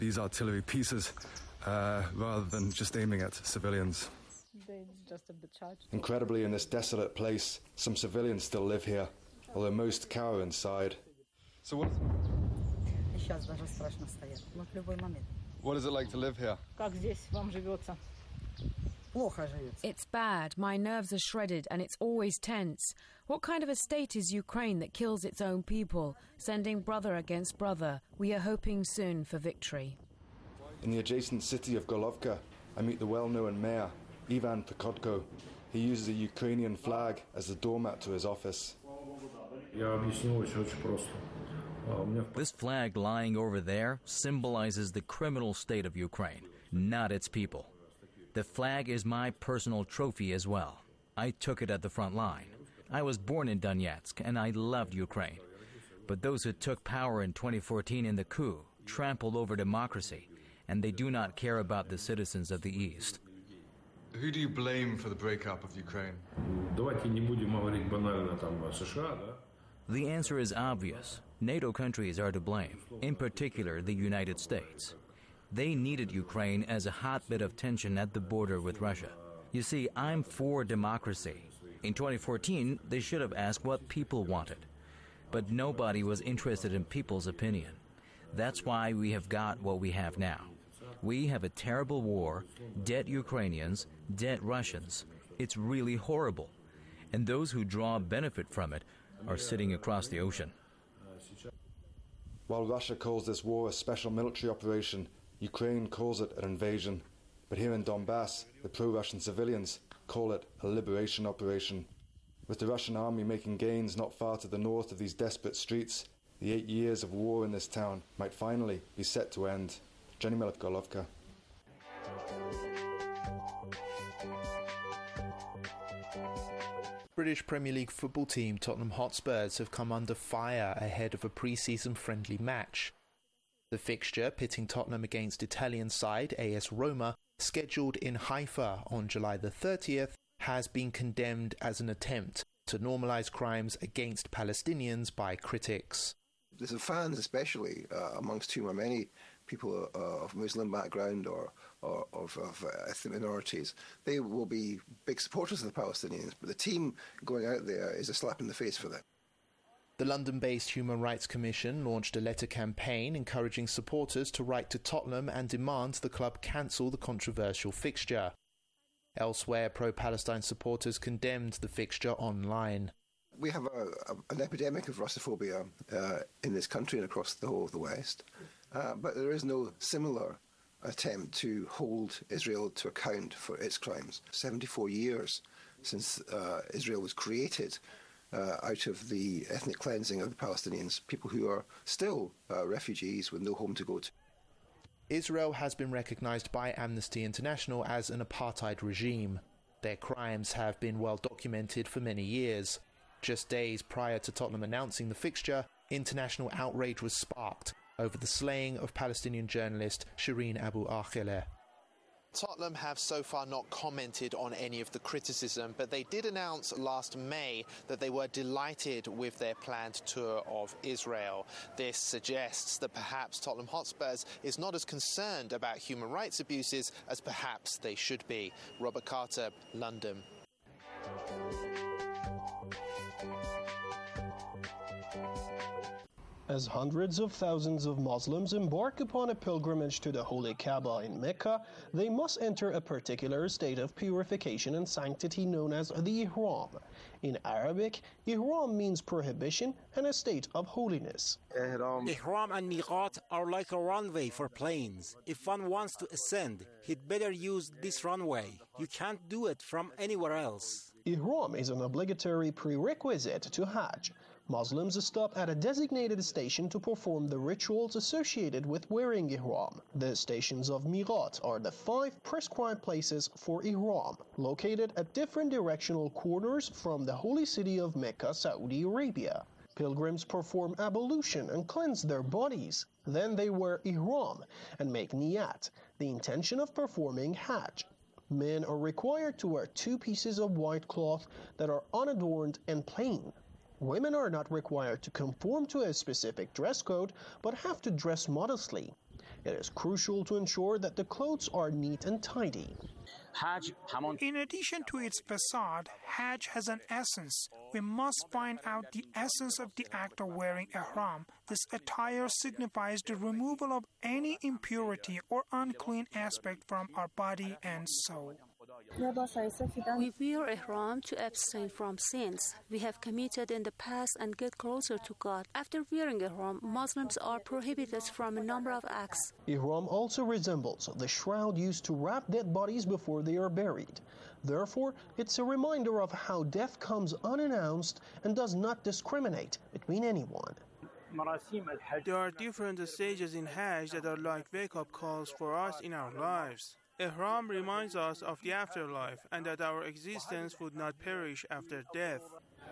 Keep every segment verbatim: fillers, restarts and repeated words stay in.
these artillery pieces uh, rather than just aiming at civilians. They just a bit charged. Incredibly, in this desolate place, some civilians still live here, although most cower inside. So what is it? Сейчас даже страшно стоять. Вот в любой момент. What is it like to live here? Как здесь вам живется? Плохо живется. It's bad. My nerves are shredded and it's always tense. What kind of a state is Ukraine that kills its own people, sending brother against brother? We are hoping soon for victory. In the adjacent city of Golovka, I meet the well-known mayor, Ivan Prikodko. He uses a Ukrainian flag as the doormat to his office. This flag lying over there symbolizes the criminal state of Ukraine, not its people. The flag is my personal trophy as well. I took it at the front line. I was born in Donetsk and I loved Ukraine. But those who took power in twenty fourteen in the coup trampled over democracy, and they do not care about the citizens of the East. Who do you blame for the breakup of Ukraine? The answer is obvious. NATO countries are to blame, in particular the United States. They needed Ukraine as a hotbed of tension at the border with Russia. You see, I'm for democracy. In twenty fourteen, they should have asked what people wanted. But nobody was interested in people's opinion. That's why we have got what we have now. We have a terrible war, dead Ukrainians, dead Russians. It's really horrible. And those who draw benefit from it are sitting across the ocean. While Russia calls this war a special military operation, Ukraine calls it an invasion. But here in Donbass, the pro-Russian civilians call it a liberation operation. With the Russian army making gains not far to the north of these desperate streets, the eight years of war in this town might finally be set to end. Jenny Milov, Golovka. British Premier League football team Tottenham Hotspurs have come under fire ahead of a pre-season friendly match. The fixture, pitting Tottenham against Italian side A S Roma, scheduled in Haifa on July the thirtieth, has been condemned as an attempt to normalise crimes against Palestinians by critics. The fans, especially uh, amongst whom are many people uh, of Muslim background or, or of, of uh, ethnic minorities, they will be big supporters of the Palestinians, but the team going out there is a slap in the face for them. The London-based Human Rights Commission launched a letter campaign encouraging supporters to write to Tottenham and demand the club cancel the controversial fixture. Elsewhere, pro-Palestine supporters condemned the fixture online. We have a, a, an epidemic of Russophobia uh, in this country and across the whole of the West, uh, but there is no similar attempt to hold Israel to account for its crimes. seventy-four years since uh, Israel was created uh, out of the ethnic cleansing of the Palestinians, people who are still uh, refugees with no home to go to. Israel has been recognised by Amnesty International as an apartheid regime. Their crimes have been well documented for many years. Just days prior to Tottenham announcing the fixture, international outrage was sparked over the slaying of Palestinian journalist Shireen Abu Akleh. Tottenham have so far not commented on any of the criticism, but they did announce last May that they were delighted with their planned tour of Israel. This suggests that perhaps Tottenham Hotspurs is not as concerned about human rights abuses as perhaps they should be. Robert Carter, London. As hundreds of thousands of Muslims embark upon a pilgrimage to the Holy Kaaba in Mecca, they must enter a particular state of purification and sanctity known as the Ihram. In Arabic, Ihram means prohibition and a state of holiness. Ihram and Miqat are like a runway for planes. If one wants to ascend, he'd better use this runway. You can't do it from anywhere else. Ihram is an obligatory prerequisite to Hajj. Muslims stop at a designated station to perform the rituals associated with wearing Ihram. The stations of Miqat are the five prescribed places for Ihram, located at different directional corners from the holy city of Mecca, Saudi Arabia. Pilgrims perform ablution and cleanse their bodies. Then they wear Ihram and make niyat, the intention of performing Hajj. Men are required to wear two pieces of white cloth that are unadorned and plain. Women are not required to conform to a specific dress code, but have to dress modestly. It is crucial to ensure that the clothes are neat and tidy. In addition to its facade, Hajj has an essence. We must find out the essence of the act of wearing ihram. This attire signifies the removal of any impurity or unclean aspect from our body and soul. We wear ihram to abstain from sins we have committed in the past and get closer to God. After wearing ihram, Muslims are prohibited from a number of acts. Ihram also resembles the shroud used to wrap dead bodies before they are buried. Therefore, it's a reminder of how death comes unannounced and does not discriminate between anyone. There are different stages in Hajj that are like wake-up calls for us in our lives. Ihram reminds us of the afterlife and that our existence would not perish after death.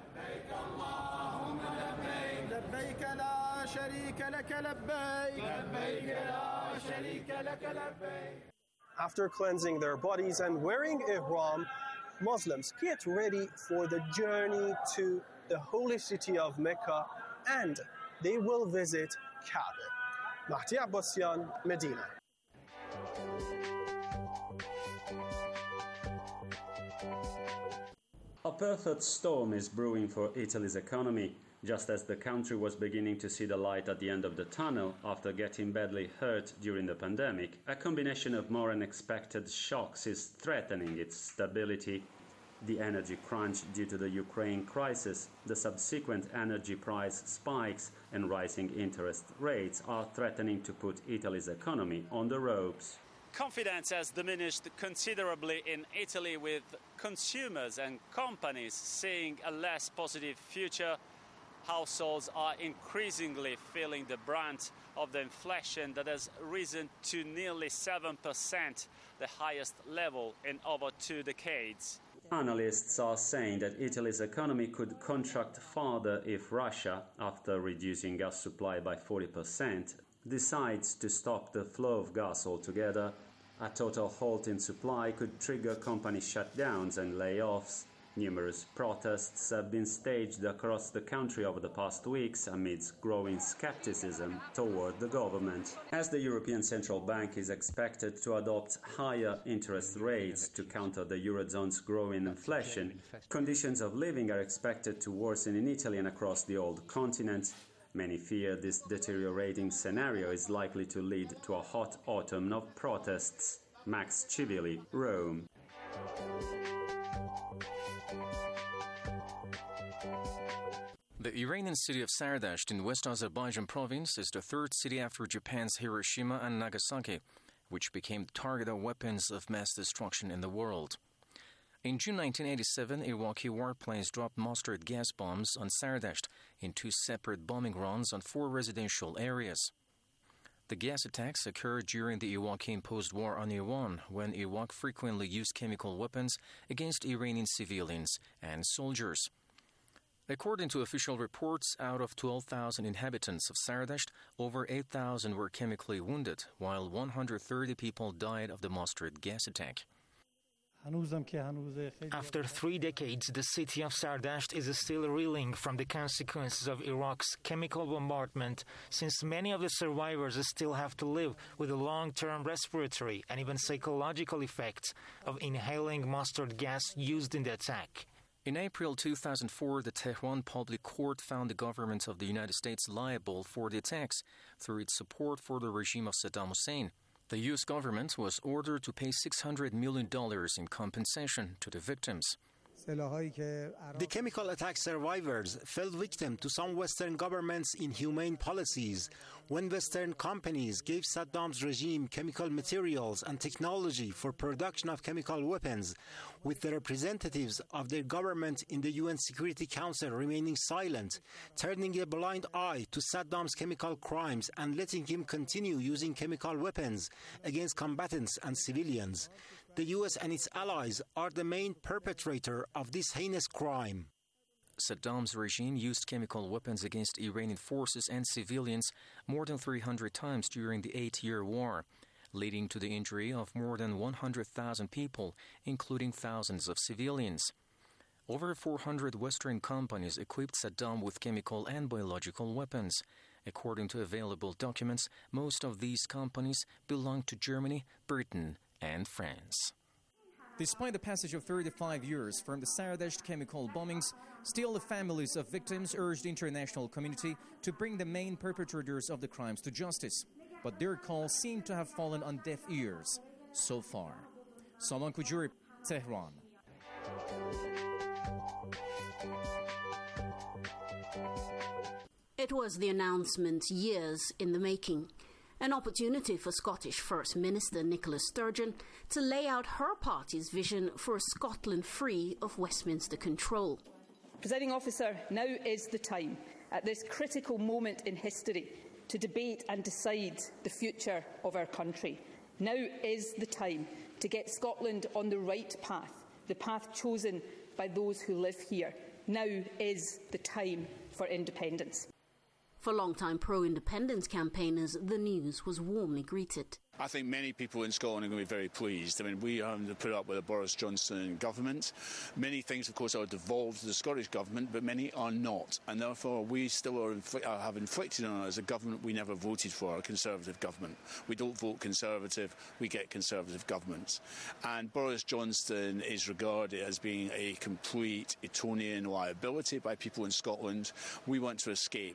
After cleansing their bodies and wearing ihram, Muslims get ready for the journey to the holy city of Mecca, and they will visit Kaaba. Mahdi Abbasian, Medina. A perfect storm is brewing for Italy's economy. Just as the country was beginning to see the light at the end of the tunnel after getting badly hurt during the pandemic, a combination of more unexpected shocks is threatening its stability. The energy crunch due to the Ukraine crisis, the subsequent energy price spikes, and rising interest rates are threatening to put Italy's economy on the ropes. Confidence has diminished considerably in Italy, with consumers and companies seeing a less positive future. Households are increasingly feeling the brunt of the inflation that has risen to nearly seven percent, the highest level in over two decades. Analysts are saying that Italy's economy could contract further if Russia, after reducing gas supply by forty percent, decides to stop the flow of gas altogether. A total halt in supply could trigger company shutdowns and layoffs. Numerous protests have been staged across the country over the past weeks amidst growing skepticism toward the government. As the European Central Bank is expected to adopt higher interest rates to counter the Eurozone's growing inflation, conditions of living are expected to worsen in Italy and across the old continent. Many fear this deteriorating scenario is likely to lead to a hot autumn of protests. Max Civili, Rome. The Iranian city of Sardasht in West Azerbaijan province is the third city after Japan's Hiroshima and Nagasaki, which became the target of weapons of mass destruction in the world. In June nineteen eighty-seven, Iraqi warplanes dropped mustard gas bombs on Sardasht in two separate bombing runs on four residential areas. The gas attacks occurred during the Iraqi-imposed war on Iran, when Iraq frequently used chemical weapons against Iranian civilians and soldiers. According to official reports, out of twelve thousand inhabitants of Sardasht, over eight thousand were chemically wounded, while one hundred thirty people died of the mustard gas attack. After three decades, the city of Sardasht is still reeling from the consequences of Iraq's chemical bombardment, since many of the survivors still have to live with the long-term respiratory and even psychological effects of inhaling mustard gas used in the attack. In April two thousand four, the Tehran Public Court found the government of the United States liable for the attacks through its support for the regime of Saddam Hussein. The U S government was ordered to pay six hundred million dollars in compensation to the victims. The chemical attack survivors fell victim to some Western governments' inhumane policies. When Western companies gave Saddam's regime chemical materials and technology for production of chemical weapons, with the representatives of their government in the U N Security Council remaining silent, turning a blind eye to Saddam's chemical crimes and letting him continue using chemical weapons against combatants and civilians. The U S and its allies are the main perpetrator of this heinous crime. Saddam's regime used chemical weapons against Iranian forces and civilians more than three hundred times during the eight-year war, leading to the injury of more than one hundred thousand people, including thousands of civilians. Over four hundred Western companies equipped Saddam with chemical and biological weapons, According to available documents, most of these companies belong to Germany, Britain, and France. Despite the passage of thirty-five years from the Saradasht chemical bombings, still the families of victims urged the international community to bring the main perpetrators of the crimes to justice. But their calls seem to have fallen on deaf ears so far. Salman Kujuri, Tehran. It was the announcement years in the making. An opportunity for Scottish First Minister Nicola Sturgeon to lay out her party's vision for a Scotland free of Westminster control. Presiding Officer, now is the time, at this critical moment in history, to debate and decide the future of our country. Now is the time to get Scotland on the right path, the path chosen by those who live here. Now is the time for independence. For long-time pro-independence campaigners, the news was warmly greeted. I think many people in Scotland are going to be very pleased. I mean, we are to put up with a Boris Johnson government. Many things, of course, are devolved to the Scottish government, but many are not. And therefore, we still are infl- uh, have inflicted on us a government we never voted for, a Conservative government. We don't vote Conservative, we get Conservative governments. And Boris Johnson is regarded as being a complete Etonian liability by people in Scotland. We want to escape.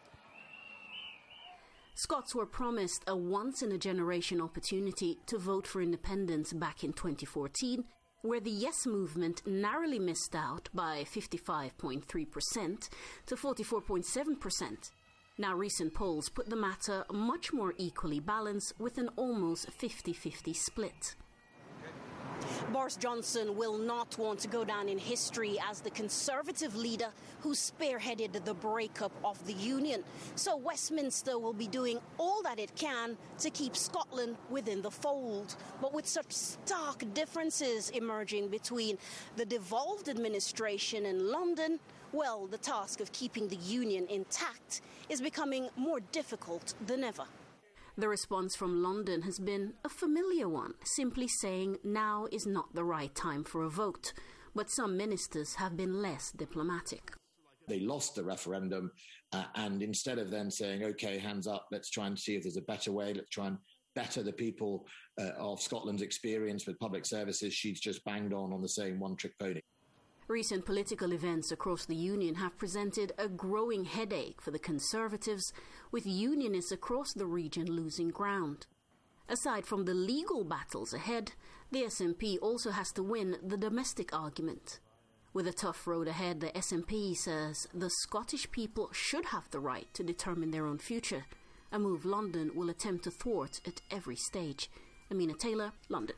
Scots were promised a once-in-a-generation opportunity to vote for independence back in twenty fourteen, where the Yes movement narrowly missed out by fifty-five point three percent to forty-four point seven percent. Now recent polls put the matter much more equally balanced with an almost fifty-fifty split. Boris Johnson will not want to go down in history as the Conservative leader who spearheaded the breakup of the Union. So Westminster will be doing all that it can to keep Scotland within the fold. But with such stark differences emerging between the devolved administration in London, well, the task of keeping the Union intact is becoming more difficult than ever. The response from London has been a familiar one, simply saying now is not the right time for a vote. But some ministers have been less diplomatic. They lost the referendum, uh, and instead of then saying, OK, hands up, let's try and see if there's a better way, let's try and better the people uh, of Scotland's experience with public services, she's just banged on on the same one-trick pony. Recent political events across the Union have presented a growing headache for the Conservatives, with unionists across the region losing ground. Aside from the legal battles ahead, the S N P also has to win the domestic argument. With a tough road ahead, the S N P says the Scottish people should have the right to determine their own future, a move London will attempt to thwart at every stage. Amina Taylor, London.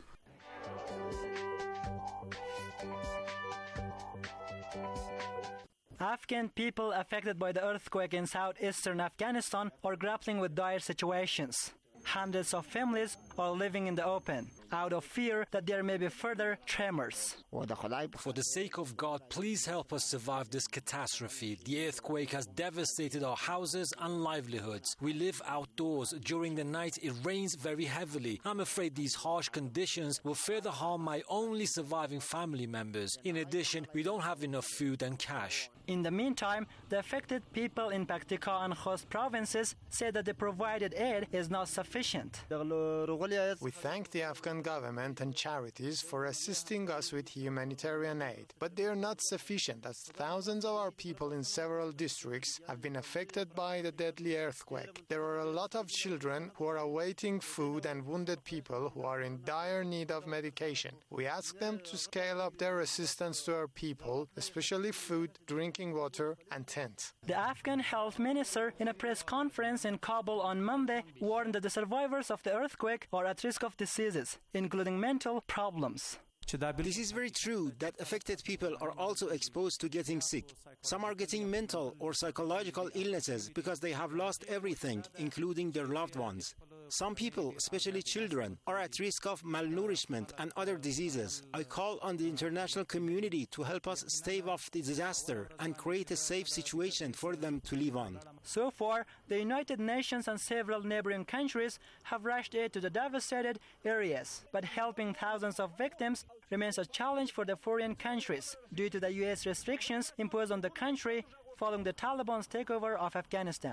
Afghan people affected by the earthquake in southeastern Afghanistan are grappling with dire situations. Hundreds of families are living in the open, out of fear that there may be further tremors. For the sake of God, please help us survive this catastrophe. The earthquake has devastated our houses and livelihoods. We live outdoors. During the night, it rains very heavily. I'm afraid these harsh conditions will further harm my only surviving family members. In addition, we don't have enough food and cash. In the meantime, the affected people in Paktika and Khost provinces say that the provided aid is not sufficient. We thank the Afghan government and charities for assisting us with humanitarian aid, but they are not sufficient as thousands of our people in several districts have been affected by the deadly earthquake. There are a lot of children who are awaiting food and wounded people who are in dire need of medication. We ask them to scale up their assistance to our people, especially food, drinking water, and tents. The Afghan health minister, in a press conference in Kabul on Monday, warned that the survivors of the earthquake are at risk of diseases, including mental problems. This is very true that affected people are also exposed to getting sick. Some are getting mental or psychological illnesses because they have lost everything, including their loved ones. Some people, especially children, are at risk of malnourishment and other diseases. I call on the international community to help us stave off the disaster and create a safe situation for them to live on. So far, the United Nations and several neighboring countries have rushed aid to the devastated areas, but helping thousands of victims remains a challenge for the foreign countries due to the U S restrictions imposed on the country following the Taliban's takeover of Afghanistan.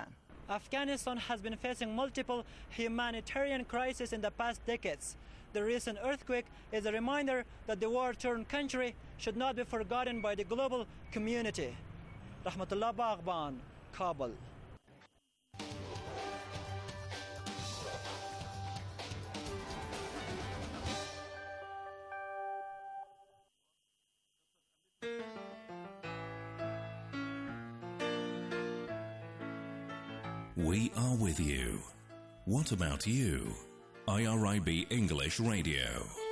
Afghanistan has been facing multiple humanitarian crises in the past decades. The recent earthquake is a reminder that the war-torn country should not be forgotten by the global community. Rahmatullah Baghban, Kabul. We are with you. What about you? I R I B English Radio.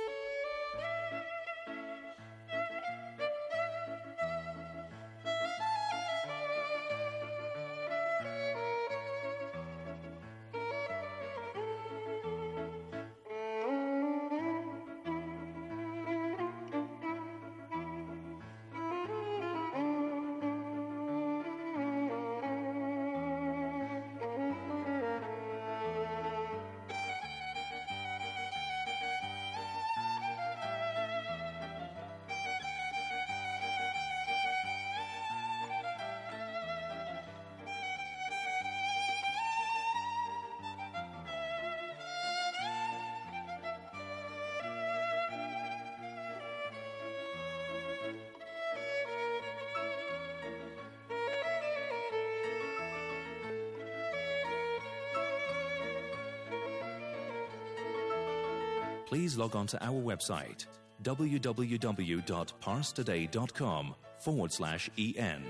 Please log on to our website, www.parstoday.com forward slash en.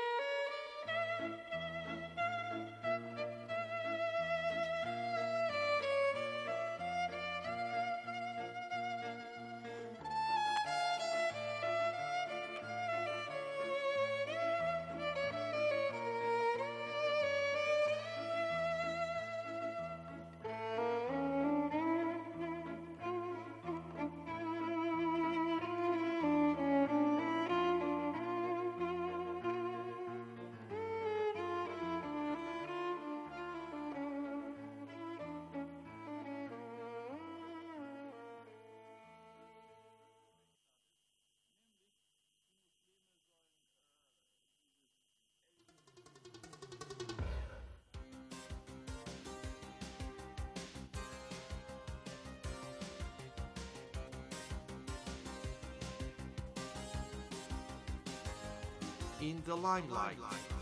In the limelight.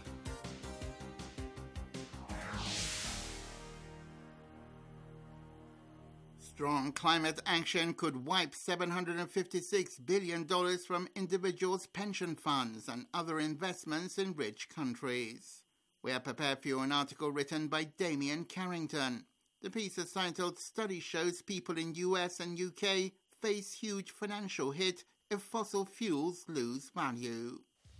Strong climate action could wipe seven hundred fifty-six billion dollars from individuals' pension funds and other investments in rich countries. We are prepared for you an article written by Damien Carrington. The piece is titled "Study Shows People in U S and U K Face Huge Financial Hit if Fossil Fuels Lose Value."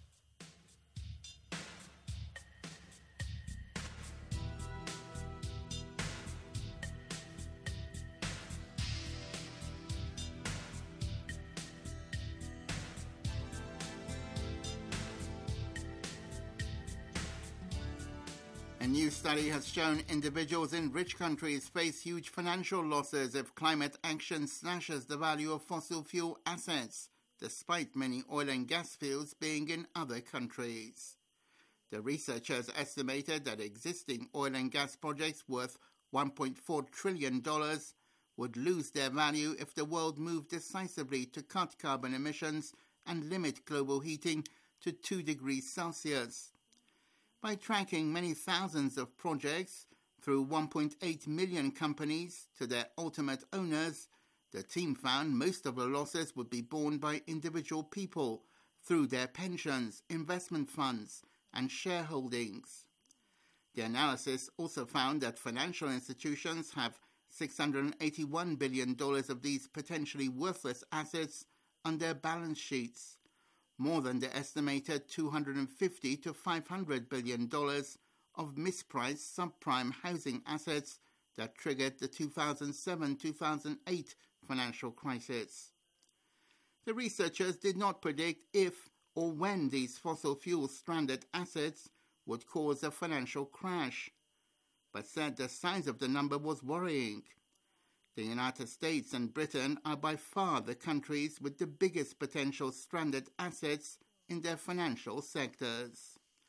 A new study has shown individuals in rich countries face huge financial losses if climate action slashes the value of fossil fuel assets, despite many oil and gas fields being in other countries. The researchers estimated that existing oil and gas projects worth one point four trillion dollars would lose their value if the world moved decisively to cut carbon emissions and limit global heating to two degrees Celsius. By tracking many thousands of projects through one point eight million companies to their ultimate owners, the team found most of the losses would be borne by individual people through their pensions, investment funds, and shareholdings. The analysis also found that financial institutions have six hundred eighty-one billion dollars of these potentially worthless assets on their balance sheets, more than the estimated two hundred fifty to five hundred billion dollars of mispriced subprime housing assets that triggered the two thousand seven to two thousand eight financial crisis. The researchers did not predict if or when these fossil fuel stranded assets would cause a financial crash, but said the size of the number was worrying. The United States and Britain are by far the countries with the biggest potential stranded assets in their financial sectors.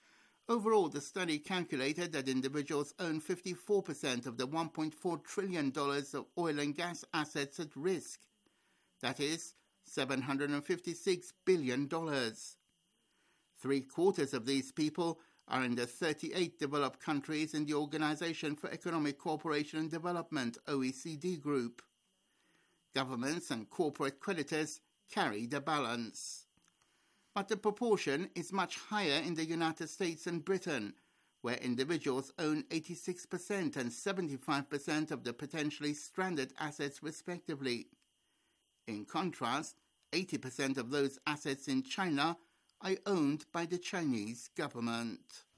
Overall, the study calculated that individuals own fifty-four percent of the one point four trillion dollars of oil and gas assets at risk. That is, seven hundred fifty-six billion dollars. Three-quarters of these people are in the thirty-eight developed countries in the Organization for Economic Cooperation and Development, O E C D group. Governments and corporate creditors carry the balance. But the proportion is much higher in the United States and Britain, where individuals own eighty-six percent and seventy-five percent of the potentially stranded assets respectively. In contrast, eighty percent of those assets in China are owned by the Chinese government.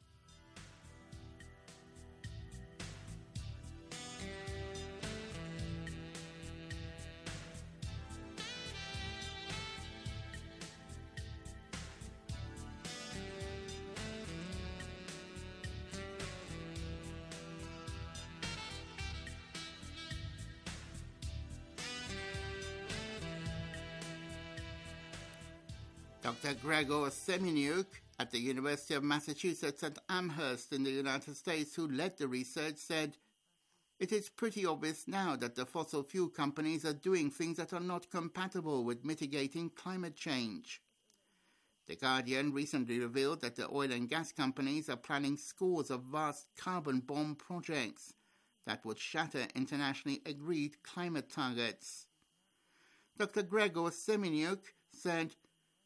Doctor Gregor Semeniuk at the University of Massachusetts at Amherst in the United States, who led the research, said, "It is pretty obvious now that the fossil fuel companies are doing things that are not compatible with mitigating climate change." The Guardian recently revealed that the oil and gas companies are planning scores of vast carbon bomb projects that would shatter internationally agreed climate targets. Doctor Gregor Semeniuk said,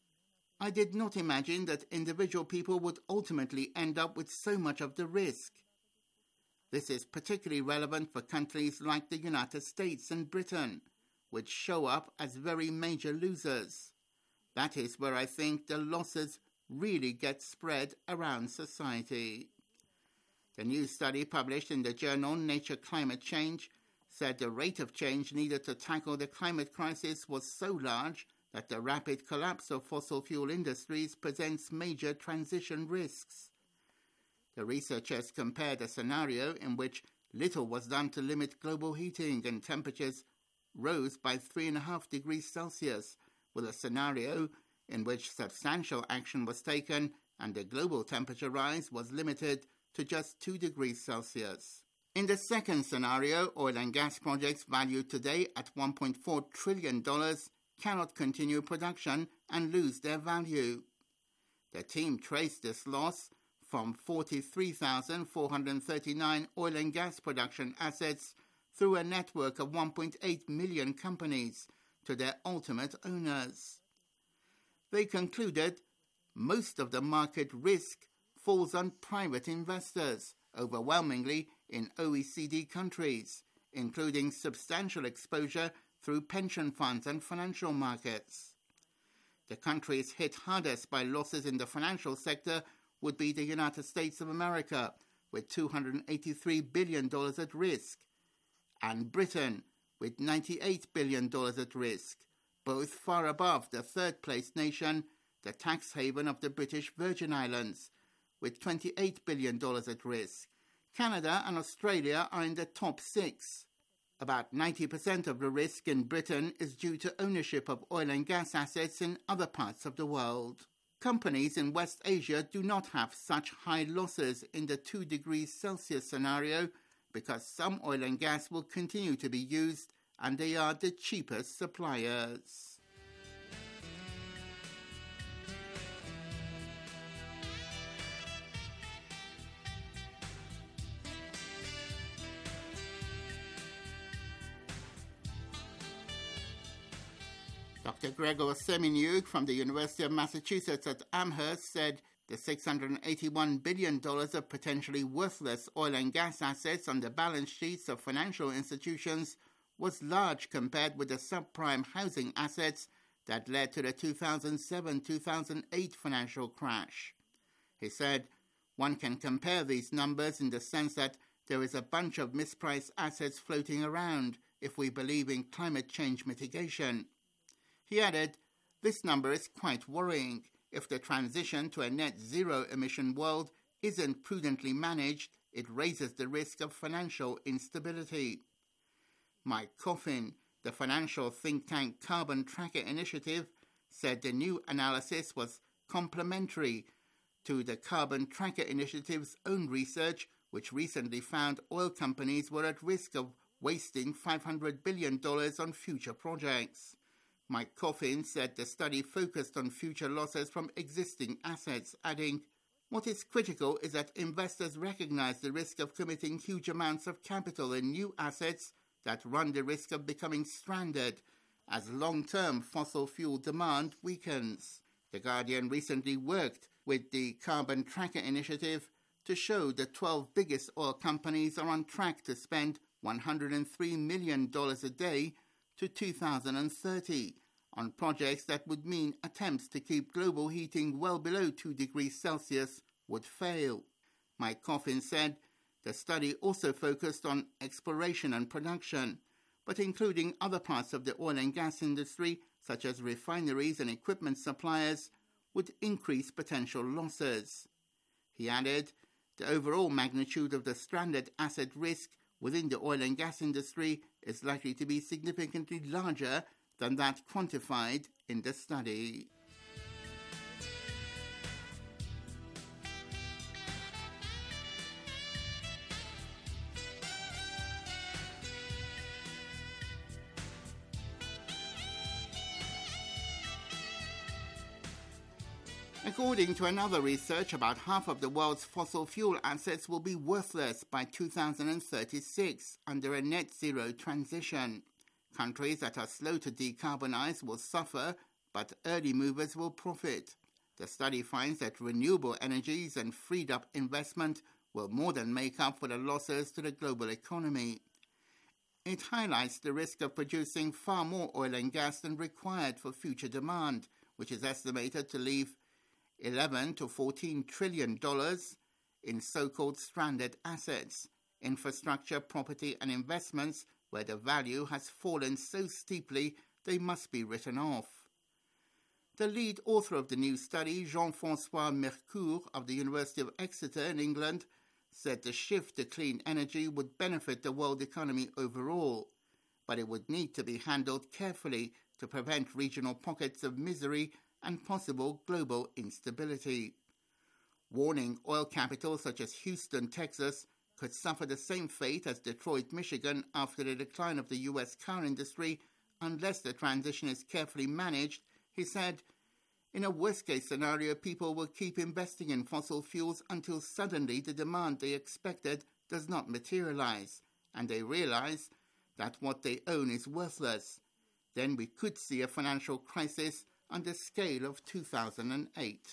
"I did not imagine that individual people would ultimately end up with so much of the risk. This is particularly relevant for countries like the United States and Britain, which show up as very major losers. That is where I think the losses really get spread around society." The new study published in the journal Nature Climate Change said the rate of change needed to tackle the climate crisis was so large that the rapid collapse of fossil fuel industries presents major transition risks. The researchers compared a scenario in which little was done to limit global heating and temperatures rose by three and a half degrees Celsius with a scenario in which substantial action was taken and the global temperature rise was limited to just two degrees Celsius. In the second scenario, oil and gas projects valued today at one point four trillion dollars cannot continue production and lose their value. The team traced this loss from forty-three thousand four hundred thirty-nine oil and gas production assets through a network of one point eight million companies to their ultimate owners. They concluded most of the market risk falls on private investors, overwhelmingly in O E C D countries, including substantial exposure through pension funds and financial markets. The countries hit hardest by losses in the financial sector would be the United States of America, with two hundred eighty-three billion dollars at risk, and Britain, with ninety-eight billion dollars at risk, both far above the third-place nation, the tax haven of the British Virgin Islands, with twenty-eight billion dollars at risk. Canada and Australia are in the top six. About ninety percent of the risk in Britain is due to ownership of oil and gas assets in other parts of the world. Companies in West Asia do not have such high losses in the two degrees Celsius scenario because some oil and gas will continue to be used and they are the cheapest suppliers. Doctor Gregor Semeniuk from the University of Massachusetts at Amherst said the six hundred eighty-one billion dollars of potentially worthless oil and gas assets on the balance sheets of financial institutions was large compared with the subprime housing assets that led to the two thousand seven to two thousand eight financial crash. He said, "One can compare these numbers in the sense that there is a bunch of mispriced assets floating around if we believe in climate change mitigation." He added, "This number is quite worrying. If the transition to a net zero emission world isn't prudently managed, it raises the risk of financial instability." Mike Coffin, the financial think tank Carbon Tracker Initiative, said the new analysis was complementary to the Carbon Tracker Initiative's own research, which recently found oil companies were at risk of wasting five hundred billion dollars on future projects. Mike Coffin said the study focused on future losses from existing assets, adding, "What is critical is that investors recognize the risk of committing huge amounts of capital in new assets that run the risk of becoming stranded as long-term fossil fuel demand weakens." The Guardian recently worked with the Carbon Tracker Initiative to show the twelve biggest oil companies are on track to spend one hundred three million dollars a day to two thousand thirty on projects that would mean attempts to keep global heating well below two degrees Celsius would fail. Mike Coffin said the study also focused on exploration and production, but including other parts of the oil and gas industry, such as refineries and equipment suppliers, would increase potential losses. He added, the overall magnitude of the stranded asset risk within the oil and gas industry is likely to be significantly larger than that quantified in the study. According to another research, about half of the world's fossil fuel assets will be worthless by two thousand thirty-six under a net zero transition. Countries that are slow to decarbonize will suffer, but early movers will profit. The study finds that renewable energies and freed up investment will more than make up for the losses to the global economy. It highlights the risk of producing far more oil and gas than required for future demand, which is estimated to leave eleven to fourteen trillion dollars in so-called stranded assets, infrastructure, property and investments where the value has fallen so steeply they must be written off. The lead author of the new study, Jean-François Mercure of the University of Exeter in England, said the shift to clean energy would benefit the world economy overall, but it would need to be handled carefully to prevent regional pockets of misery and possible global instability. Warning oil capitals such as Houston, Texas, could suffer the same fate as Detroit, Michigan after the decline of the U S car industry unless the transition is carefully managed, he said. In a worst-case scenario, people will keep investing in fossil fuels until suddenly the demand they expected does not materialize, and they realize that what they own is worthless. Then we could see a financial crisis on the scale of two thousand eight.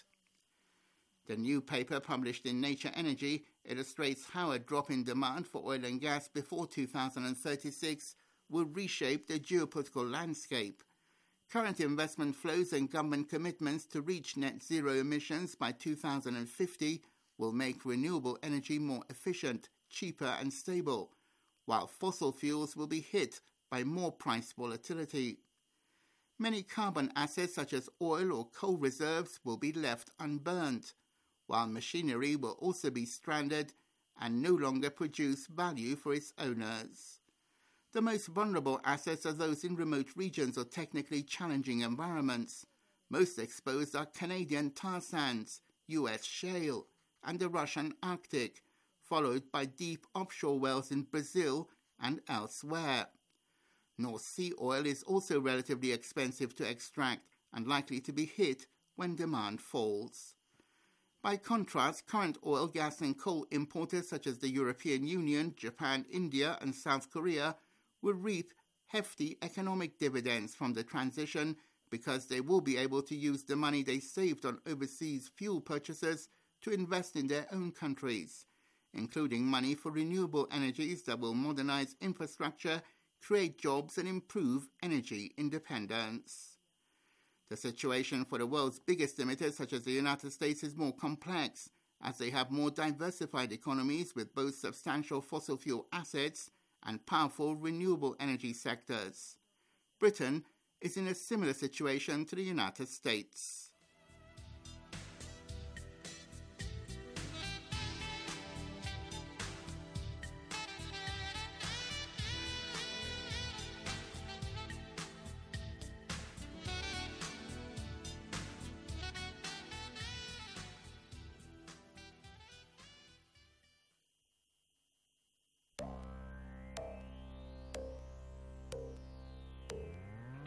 The new paper, published in Nature Energy, illustrates how a drop in demand for oil and gas before two thousand thirty-six will reshape the geopolitical landscape. Current investment flows and government commitments to reach net zero emissions by two thousand fifty will make renewable energy more efficient, cheaper and stable, while fossil fuels will be hit by more price volatility. Many carbon assets such as oil or coal reserves will be left unburned, while machinery will also be stranded and no longer produce value for its owners. The most vulnerable assets are those in remote regions or technically challenging environments. Most exposed are Canadian tar sands, U S shale, and the Russian Arctic, followed by deep offshore wells in Brazil and elsewhere. North Sea oil is also relatively expensive to extract and likely to be hit when demand falls. By contrast, current oil, gas and coal importers such as the European Union, Japan, India and South Korea will reap hefty economic dividends from the transition because they will be able to use the money they saved on overseas fuel purchases to invest in their own countries, including money for renewable energies that will modernize infrastructure, create jobs and improve energy independence. The situation for the world's biggest emitters, such as the United States, is more complex, as they have more diversified economies with both substantial fossil fuel assets and powerful renewable energy sectors. Britain is in a similar situation to the United States.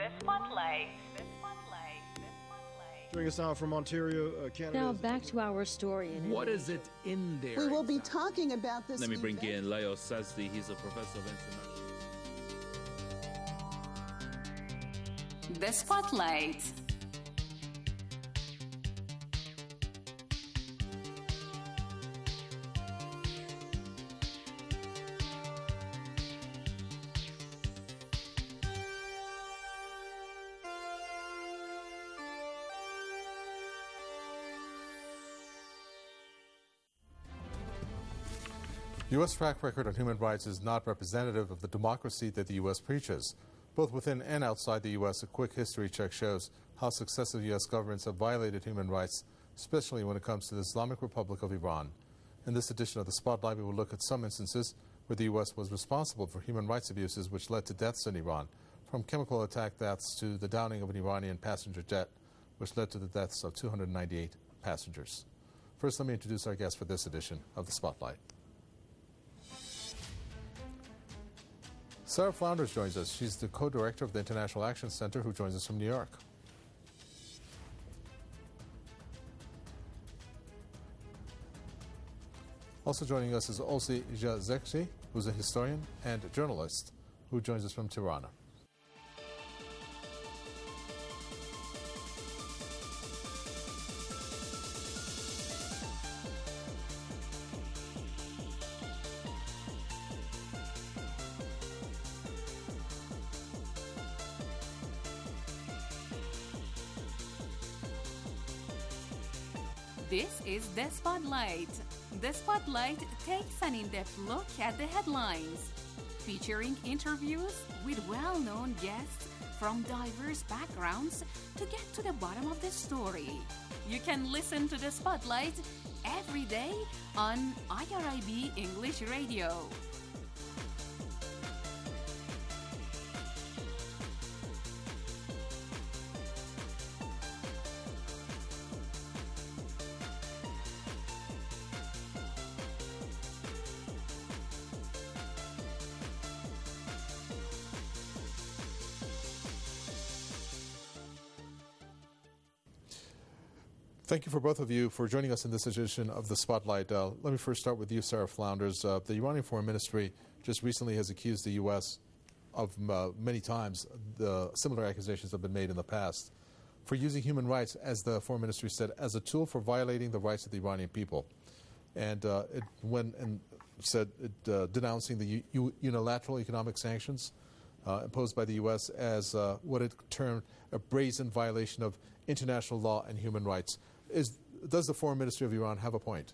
The Spotlight. Joining us now from Ontario, uh, Canada. Now back to our story. In what is it in there? We will be talking about this. Let me bring event. in Leo Sazdi. He's a professor of international. The Spotlight. The U S track record on human rights is not representative of the democracy that the U S preaches. Both within and outside the U S, a quick history check shows how successive U S governments have violated human rights, especially when it comes to the Islamic Republic of Iran. In this edition of the Spotlight, we will look at some instances where the U S was responsible for human rights abuses which led to deaths in Iran, from chemical attack deaths to the downing of an Iranian passenger jet, which led to the deaths of two hundred ninety-eight passengers. First, let me introduce our guest for this edition of the Spotlight. Sarah Flounders joins us. She's the co-director of the International Action Center, who joins us from New York. Also joining us is Olsi Jazekci, who's a historian and journalist, who joins us from Tirana. This is The Spotlight. The Spotlight takes an in-depth look at the headlines, featuring interviews with well-known guests from diverse backgrounds to get to the bottom of the story. You can listen to The Spotlight every day on I R I B English Radio. Thank you for both of you for joining us in this edition of the Spotlight. Uh, let me first start with you, Sarah Flounders. Uh, the Iranian Foreign Ministry just recently has accused the U S of uh, many times the similar accusations have been made in the past for using human rights, as the Foreign Ministry said, as a tool for violating the rights of the Iranian people. And uh, it went and said it, uh, denouncing the u- unilateral economic sanctions uh, imposed by the U S as uh, what it termed a brazen violation of international law and human rights. Is, does the Foreign Ministry of Iran have a point?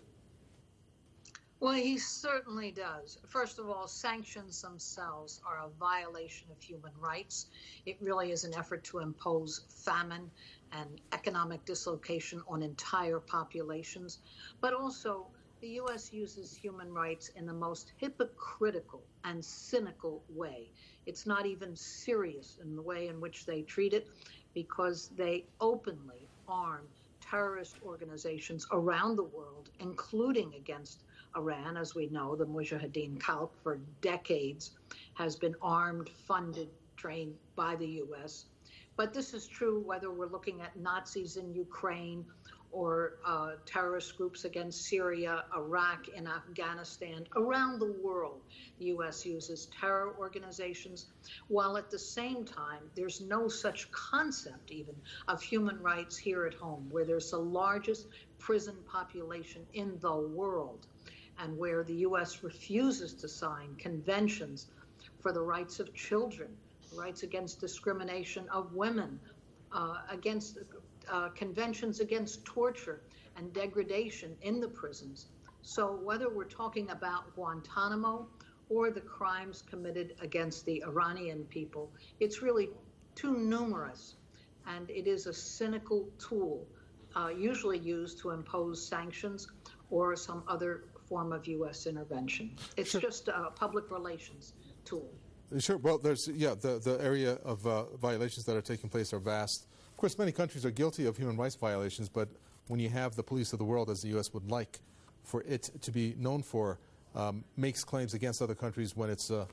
Well, he certainly does. First of all, sanctions themselves are a violation of human rights. It really is an effort to impose famine and economic dislocation on entire populations. But also, the U S uses human rights in the most hypocritical and cynical way. It's not even serious in the way in which they treat it, because they openly arm terrorist organizations around the world, including against Iran. As we know, the Mujahideen Khalq for decades has been armed, funded, trained by the U S. But this is true whether we're looking at Nazis in Ukraine or uh, terrorist groups against Syria, Iraq, and Afghanistan. Around the world, the U S uses terror organizations, while at the same time, there's no such concept even of human rights here at home, where there's the largest prison population in the world, and where the U S refuses to sign conventions for the rights of children, rights against discrimination of women, uh, against uh, conventions against torture and degradation in the prisons. So whether we're talking about Guantanamo or the crimes committed against the Iranian people, it's really too numerous, and it is a cynical tool, uh, usually used to impose sanctions or some other form of U S intervention. It's sure. just a public relations tool. Sure. Well, there's yeah, the the area of uh, violations that are taking place are vast. Of course, many countries are guilty of human rights violations, but when you have the police of the world, as the U S would like for it to be known for, um, makes claims against other countries when it's uh,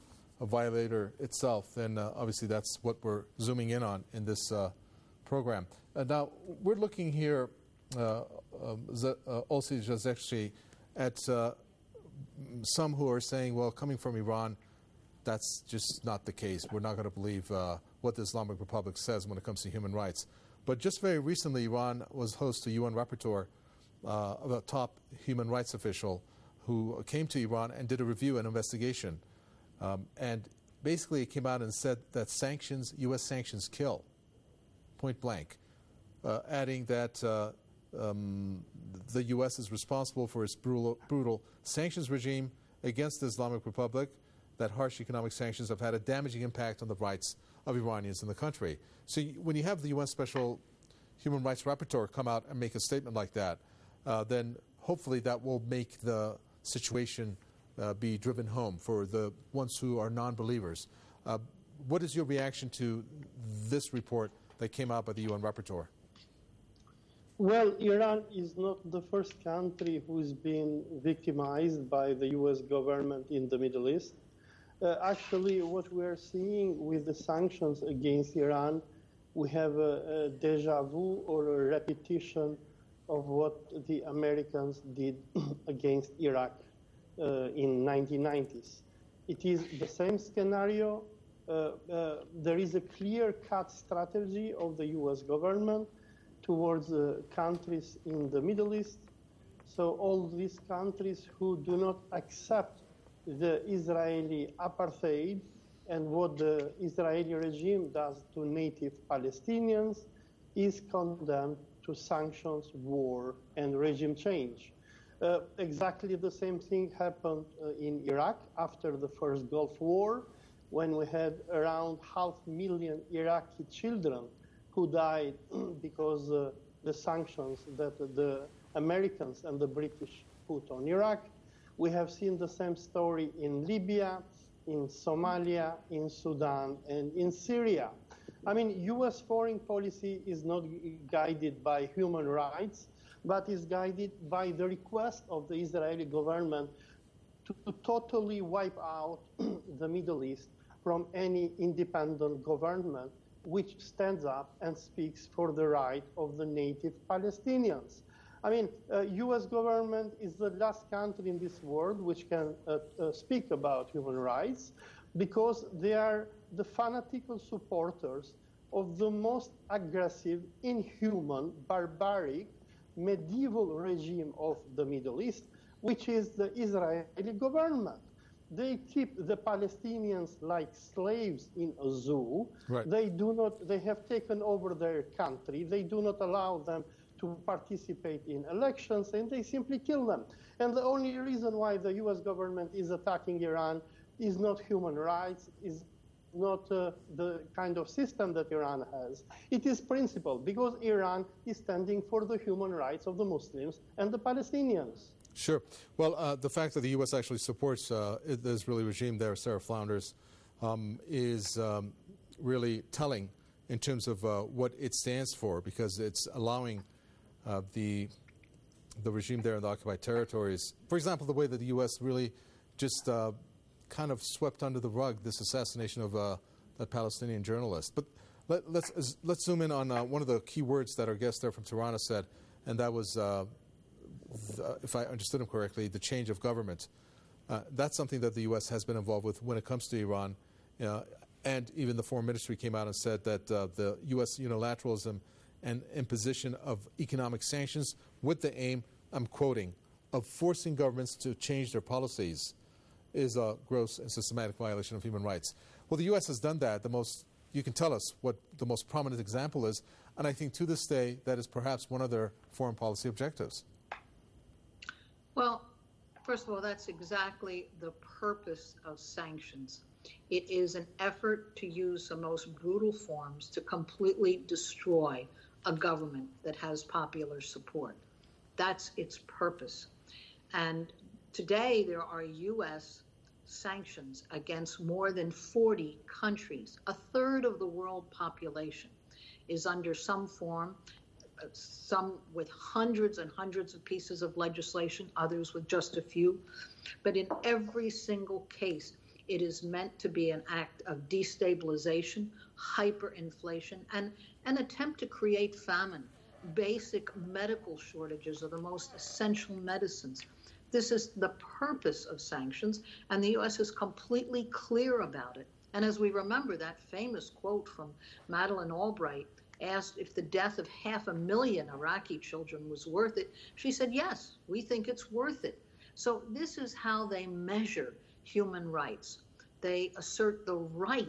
a violator itself, then uh, obviously that's what we're zooming in on in this uh, program. Uh, now, we're looking here, uh, um, uh, Olsi Jazekci, at uh, some who are saying, well, coming from Iran, that's just not the case. We're not going to believe uh, what the Islamic Republic says when it comes to human rights. But just very recently, Iran was host to U N rapporteur uh, of a top human rights official who came to Iran and did a review and investigation. Um, and basically it came out and said that sanctions, U S sanctions kill, point blank, uh, adding that uh, um, the U S is responsible for its brutal, brutal sanctions regime against the Islamic Republic, that harsh economic sanctions have had a damaging impact on the rights of Iranians in the country. So you, when you have the U N Special Human Rights Rapporteur come out and make a statement like that, uh, then hopefully that will make the situation uh, be driven home for the ones who are non-believers. Uh, what is your reaction to this report that came out by the U N Rapporteur? Well, Iran is not the first country who's been victimized by the U S government in the Middle East. Uh, actually, what we're seeing with the sanctions against Iran, we have a, a deja vu or a repetition of what the Americans did against Iraq uh, in nineteen nineties. It is the same scenario. Uh, uh, there is a clear-cut strategy of the U S government towards uh, countries in the Middle East. So all these countries who do not accept the Israeli apartheid and what the Israeli regime does to native Palestinians is condemned to sanctions, war, and regime change. Uh, exactly the same thing happened uh, in Iraq after the first Gulf War, when we had around half a million Iraqi children who died because uh, the sanctions that the Americans and the British put on Iraq. We have seen the same story in Libya, in Somalia, in Sudan, and in Syria. I mean, U S foreign policy is not guided by human rights, but is guided by the request of the Israeli government to, to totally wipe out the Middle East from any independent government which stands up and speaks for the right of the native Palestinians. I mean, uh, U S government is the last country in this world which can uh, uh, speak about human rights, because they are the fanatical supporters of the most aggressive, inhuman, barbaric, medieval regime of the Middle East, which is the Israeli government. They keep the Palestinians like slaves in a zoo. Right. They do not, they have taken over their country. They do not allow them to participate in elections, and they simply kill them. And the only reason why the U S government is attacking Iran is not human rights, is not uh, the kind of system that Iran has. It is principle, because Iran is standing for the human rights of the Muslims and the Palestinians. Sure. Well, uh, the fact that the U S actually supports uh, the Israeli regime there, Sarah Flounders, um, is um, really telling in terms of uh, what it stands for, because it's allowing uh, the the regime there in the occupied territories, for example, the way that the U S really just uh, kind of swept under the rug this assassination of uh, that Palestinian journalist. But let, let's let's zoom in on uh, one of the key words that our guest there from Tirana said, and that was, uh, the, if I understood him correctly, the change of government. Uh, that's something that the U S has been involved with when it comes to Iran. Uh, and even the foreign ministry came out and said that uh, the U S unilateralism and imposition of economic sanctions with the aim, I'm quoting, of forcing governments to change their policies is a gross and systematic violation of human rights. Well, the U S has done that. The most, you can tell us what the most prominent example is, and I think to this day that is perhaps one of their foreign policy objectives. Well, first of all, that's exactly the purpose of sanctions. It is an effort to use the most brutal forms to completely destroy a government that has popular support. That's its purpose. And today there are U S sanctions against more than forty countries. A third of the world population is under some form, some with hundreds and hundreds of pieces of legislation, others with just a few. But in every single case, It is meant to be an act of destabilization, hyperinflation, and an attempt to create famine. Basic medical shortages are the most essential medicines. This is the purpose of sanctions, and the U S is completely clear about it. And as we remember that famous quote from Madeleine Albright, asked if the death of half a million Iraqi children was worth it, she said, yes, we think it's worth it. So this is how they measure human rights. They assert the right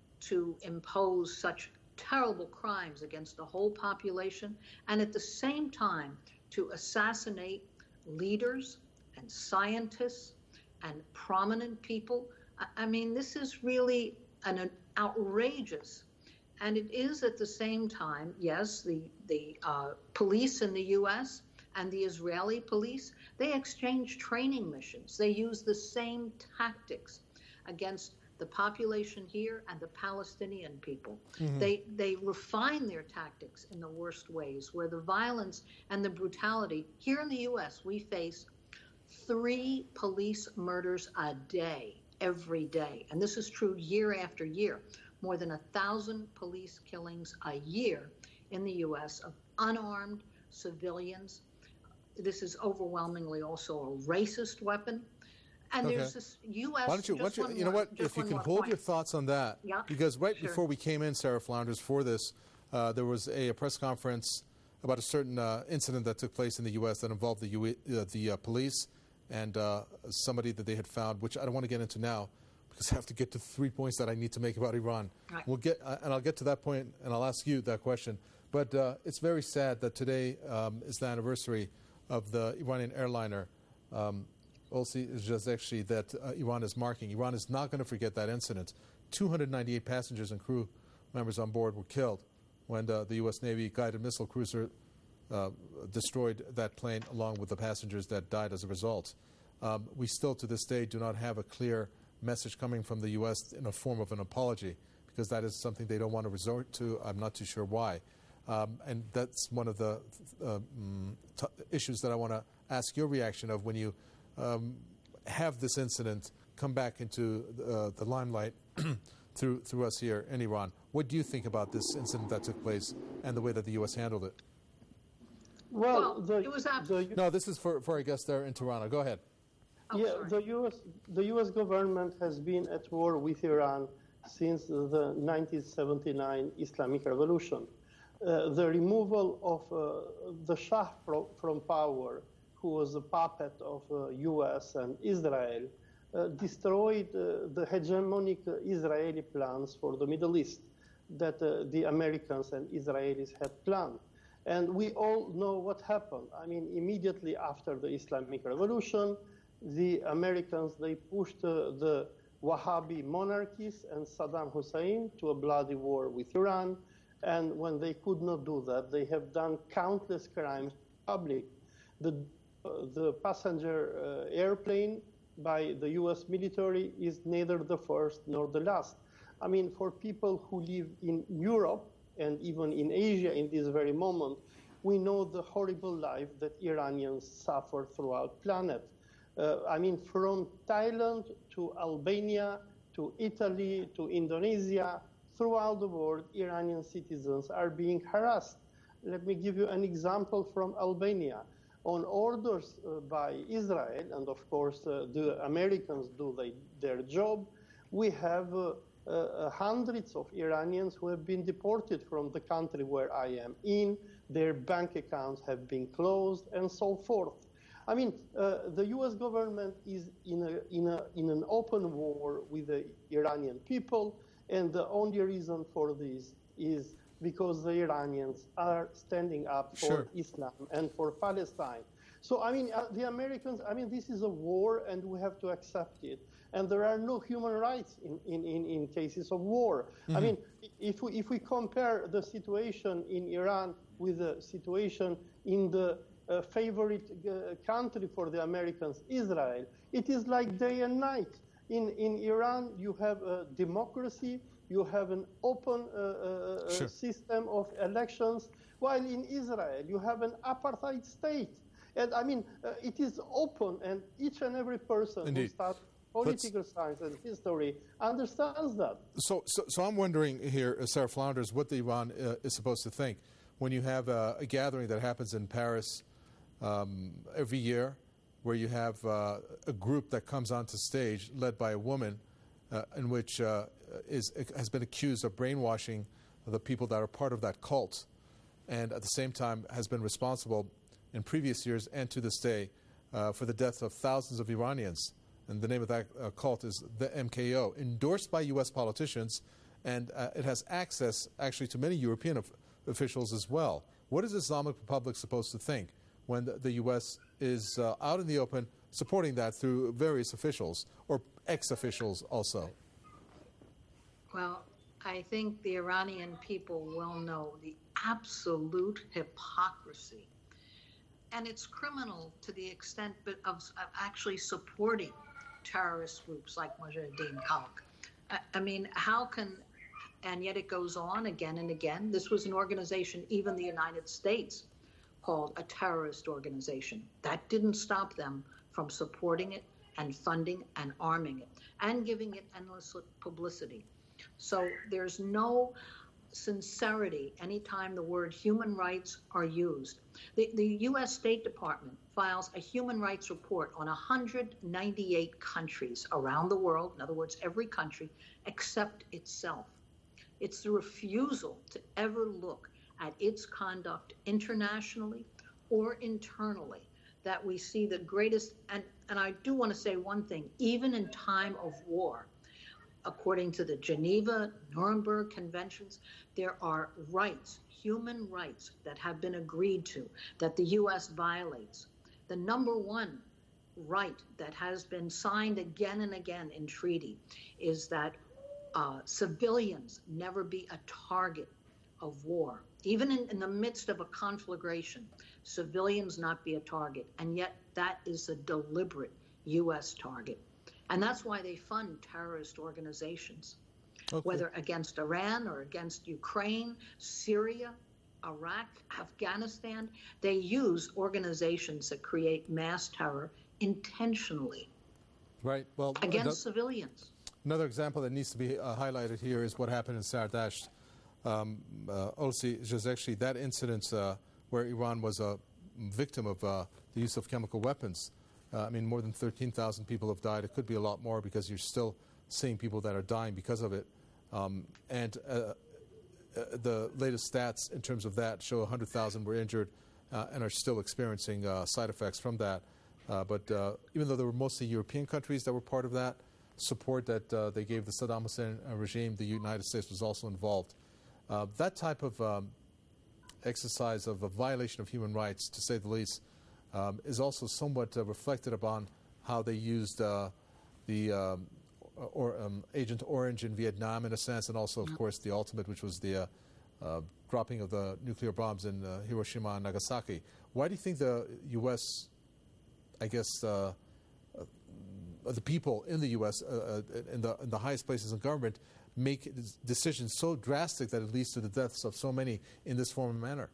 to impose such terrible crimes against the whole population, and at the same time to assassinate leaders and scientists and prominent people. I mean, this is really an, an outrageous, and it is at the same time, yes, the, the uh, police in the U S and the Israeli police, they exchange training missions. They use the same tactics against the population here and the Palestinian people. Mm-hmm. They they refine their tactics in the worst ways, where the violence and the brutality, here in the U S, we face three police murders a day, every day. And this is true year after year. More than a thousand police killings a year in the U S of unarmed civilians. This is overwhelmingly also a racist weapon. And okay. there's this U S. Why don't you, why don't you, you know what, if you can hold point. your thoughts on that, yeah, because right sure. before we came in, Sarah Flounders, for this, uh, there was a, a press conference about a certain uh, incident that took place in the U S that involved the, U uh, the uh, police and uh, somebody that they had found, which I don't want to get into now, because I have to get to three points that I need to make about Iran. Right. We'll get, uh, and I'll get to that point, and I'll ask you that question. But uh, it's very sad that today um, is the anniversary of the Iranian airliner, um, Olsi Jazekshi, that uh, Iran is marking. Iran is not going to forget that incident. two hundred ninety-eight passengers and crew members on board were killed when uh, the U S Navy guided missile cruiser uh, destroyed that plane along with the passengers that died as a result. Um, we still, to this day, do not have a clear message coming from the U S in a form of an apology, because that is something they don't want to resort to. I'm not too sure why. Um, and that's one of the uh, mm, t issues that I want to ask your reaction of when you um, have this incident come back into uh, the limelight through through us here in Iran. What do you think about this incident that took place and the way that the U S handled it? Well, well the, it was the, no, this is for, for our guests there in Toronto. Go ahead. Oh, yeah, sorry. the U S the U S government has been at war with Iran since the nineteen seventy-nine Islamic Revolution. Uh, the removal of uh, the Shah from, from power, who was a puppet of uh, U S and Israel, uh, destroyed uh, the hegemonic uh, Israeli plans for the Middle East that uh, the Americans and Israelis had planned. And we all know what happened. I mean, immediately after the Islamic Revolution, the Americans, they pushed uh, the Wahhabi monarchies and Saddam Hussein to a bloody war with Iran. And when they could not do that, they have done countless crimes public. The, uh, the passenger uh, airplane by the U S military is neither the first nor the last. I mean, for people who live in Europe and even in Asia in this very moment, we know the horrible life that Iranians suffer throughout the planet. Uh, I mean, from Thailand to Albania to Italy to Indonesia, throughout the world, Iranian citizens are being harassed. Let me give you an example from Albania. On orders uh, by Israel, and of course uh, the Americans do they, their job, we have uh, uh, hundreds of Iranians who have been deported from the country where I am in. Their bank accounts have been closed and so forth. I mean, uh, the U S government is in, a, in, a, in an open war with the Iranian people. And the only reason for this is because the Iranians are standing up for sure. Islam and for Palestine. So, I mean, uh, the Americans, I mean, this is a war and we have to accept it. And there are no human rights in, in, in, in cases of war. Mm-hmm. I mean, if we, if we compare the situation in Iran with the situation in the uh, favorite uh, country for the Americans, Israel, it is like day and night. In, in Iran, you have a democracy, you have an open uh, uh, sure. system of elections, while in Israel, you have an apartheid state. And I mean, uh, it is open, and each and every person Indeed. who starts political Let's, science and history understands that. So, so, so I'm wondering here, uh, Sarah Flounders, what the Iran uh, is supposed to think when you have uh, a gathering that happens in Paris um, every year, where you have uh, a group that comes onto stage led by a woman, uh, in which uh, is has been accused of brainwashing the people that are part of that cult, and at the same time has been responsible in previous years and to this day uh, for the death of thousands of Iranians. And the name of that uh, cult is the M K O, endorsed by U S politicians, and uh, it has access actually to many European of officials as well. What is the Islamic Republic supposed to think when the, the U S is uh, out in the open supporting that through various officials or ex-officials also? Well, I think the Iranian people will know the absolute hypocrisy. And it's criminal to the extent of, of actually supporting terrorist groups like Mujahideen Khalq. I, I mean, how can, and yet it goes on again and again. This was an organization, even the United States called a terrorist organization. That didn't stop them from supporting it and funding and arming it and giving it endless publicity. So there's no sincerity anytime the word human rights are used. The, the U S State Department files a human rights report on one hundred ninety-eight countries around the world, in other words, every country except itself. It's the refusal to ever look at its conduct internationally or internally that we see the greatest, and, and I do want to say one thing, even in time of war, according to the Geneva, Nuremberg conventions, there are rights, human rights that have been agreed to, that the U S violates. The number one right that has been signed again and again in treaty is that uh, civilians never be a target of war. Even in, in the midst of a conflagration, civilians not be a target. And yet that is a deliberate U S target. And that's why they fund terrorist organizations, okay. whether against Iran or against Ukraine, Syria, Iraq, Afghanistan. They use organizations that create mass terror intentionally. Right. Well, against no, civilians. Another example that needs to be uh, highlighted here is what happened in Sardasht. Um, uh, Olsi Jazekci, that incident uh, where Iran was a victim of uh, the use of chemical weapons. Uh, I mean, more than thirteen thousand people have died. It could be a lot more because you're still seeing people that are dying because of it. Um, and uh, uh, the latest stats in terms of that show one hundred thousand were injured uh, and are still experiencing uh, side effects from that. Uh, but uh, even though there were mostly European countries that were part of that support that uh, they gave the Saddam Hussein regime, the United States was also involved. Uh, that type of um, exercise of a violation of human rights, to say the least, um, is also somewhat uh, reflected upon how they used uh, the um, or, um, Agent Orange in Vietnam, in a sense, and also, of course, the ultimate, which was the uh, uh, dropping of the nuclear bombs in uh, Hiroshima and Nagasaki. Why do you think the U S, I guess, uh, uh, the people in the U S, uh, uh, in, the, in the highest places in government, make decisions so drastic that it leads to the deaths of so many in this form and manner?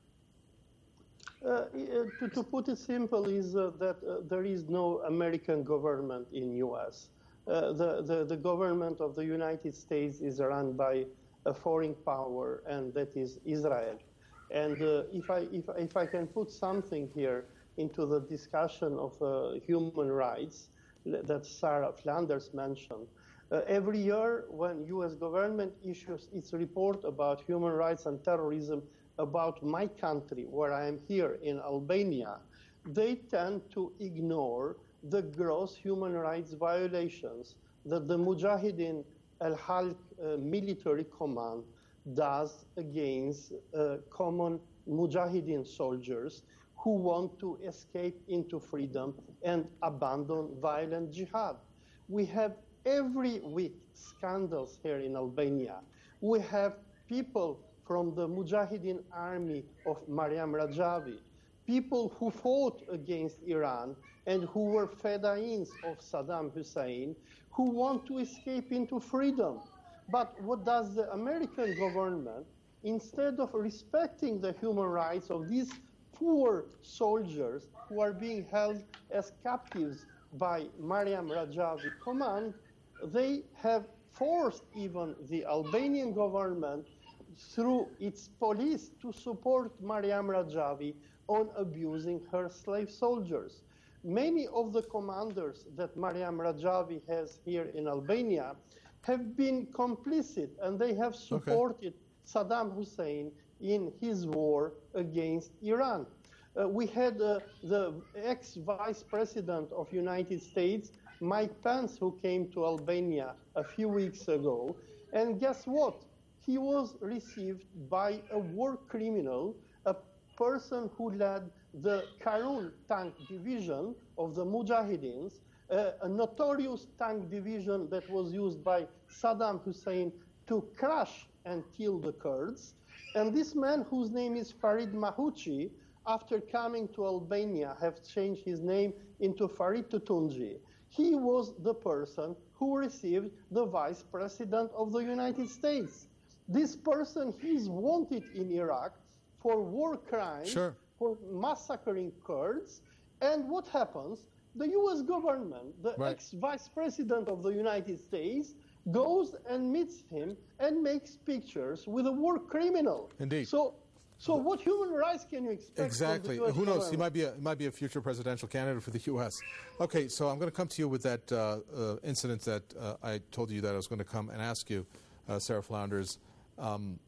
Uh, to, to put it simple, is uh, that uh, there is no American government in U S. Uh, the, the, the government of the United States is run by a foreign power, and that is Israel. And uh, if, I, if, if I can put something here into the discussion of uh, human rights that Sarah Flounders mentioned, uh, every year when U S government issues its report about human rights and terrorism about my country, where I am here in Albania, they tend to ignore the gross human rights violations that the Mujahideen al-Halq uh, military command does against uh, common Mujahideen soldiers who want to escape into freedom and abandon violent jihad. We have every week scandals here in Albania. We have people from the Mujahideen army of Mariam Rajavi, people who fought against Iran and who were fedayins of Saddam Hussein, who want to escape into freedom. But what does the American government, instead of respecting the human rights of these poor soldiers who are being held as captives by Mariam Rajavi command, they have forced even the Albanian government through its police to support Mariam Rajavi on abusing her slave soldiers. Many of the commanders that Mariam Rajavi has here in Albania have been complicit, and they have supported okay. Saddam Hussein in his war against Iran. Uh, we had uh, the ex-vice president of United States, Mike Pence, who came to Albania a few weeks ago, and guess what? He was received by a war criminal, a person who led the Karun tank division of the Mujahideen, uh, a notorious tank division that was used by Saddam Hussein to crush and kill the Kurds. And this man, whose name is Farid Mahuchi, after coming to Albania, have changed his name into Farid Tutunji. He was the person who received the vice president of the United States. This person, he's wanted in Iraq for war crimes, sure. for massacring Kurds. And what happens? The U S government, the right. ex-vice president of the United States, goes and meets him and makes pictures with a war criminal. Indeed. So, so what human rights can you expect? Exactly. From the U S Who knows? government? He might be a he might be a future presidential candidate for the U S. Okay, so I'm going to come to you with that uh, uh, incident that uh, I told you that I was going to come and ask you, uh, Sarah Flounders. Um,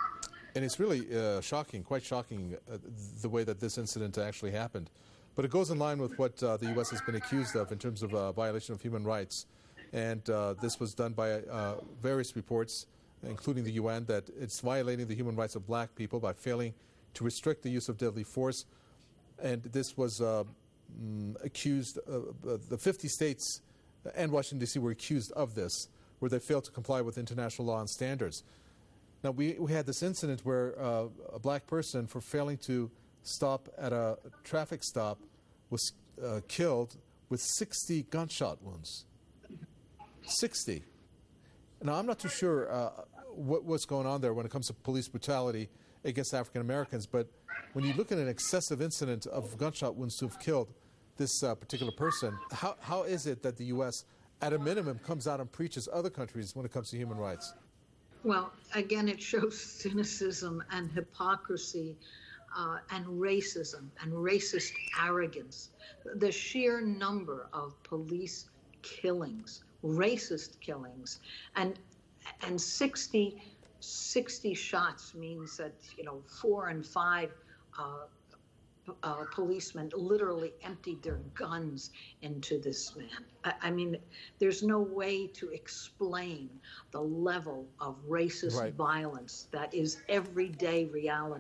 and it's really uh, shocking, quite shocking, uh, the way that this incident actually happened. But it goes in line with what uh, the U S has been accused of in terms of uh, violation of human rights. And uh, this was done by uh, various reports, including the U N, that it's violating the human rights of black people by failing to restrict the use of deadly force. And this was uh, mm, accused, uh, the fifty states and Washington, D C were accused of this, where they failed to comply with international law and standards. Now, we, we had this incident where uh, a black person, for failing to stop at a traffic stop, was uh, killed with sixty gunshot wounds. sixty. Now, I'm not too sure uh, what, what's going on there when it comes to police brutality against African Americans, but when you look at an excessive incident of gunshot wounds to have killed this uh, particular person, how, how is it that the U S, at a minimum, comes out and preaches other countries when it comes to human rights? Well, again, it shows cynicism and hypocrisy uh, and racism and racist arrogance. The sheer number of police killings, racist killings, and and sixty, sixty shots means that, you know, four and five uh, uh, policemen literally emptied their guns into this man. I, I mean, there's no way to explain the level of racist right. violence that is everyday reality